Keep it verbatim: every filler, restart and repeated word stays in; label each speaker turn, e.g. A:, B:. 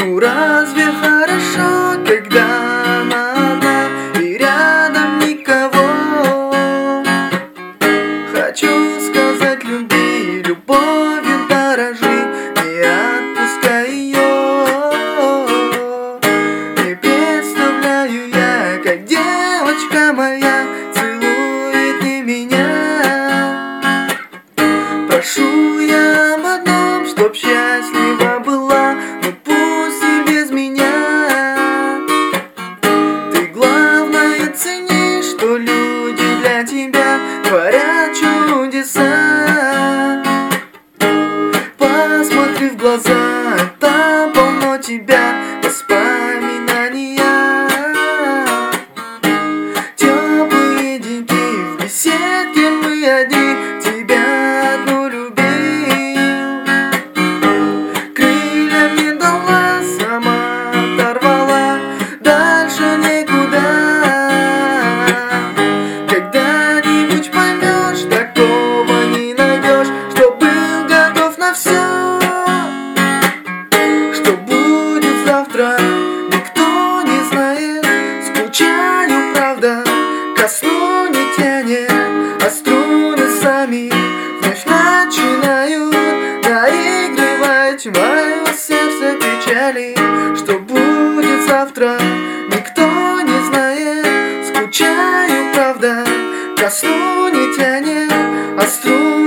A: Ну разве хорошо, когда она одна и рядом никого? Хочу сказать, люби, любовью дорожи, не отпускай ее. Не представляю я, как девочка моя целует не меня. Прошу я об одном, чтоб счастлива была, но пусть и без меня. Ты главное цени, что люди для тебя творят чудеса. Посмотри в глаза, там полно тебя, воспоминания. Теплые деньки в беседке, мы одни, тебя одну любил. Крылья мне дала, сама оторвала, дальше никуда. Когда-нибудь поймешь, такого не найдешь, что был готов на все. Что будет завтра, никто не знает. Скучаю, правда, ко сну не тянет, а струны сами вновь начинают наигрывать мое сердце печали. Что будет завтра, никто не знает. Скучаю, правда, ко сну не тянет, а струны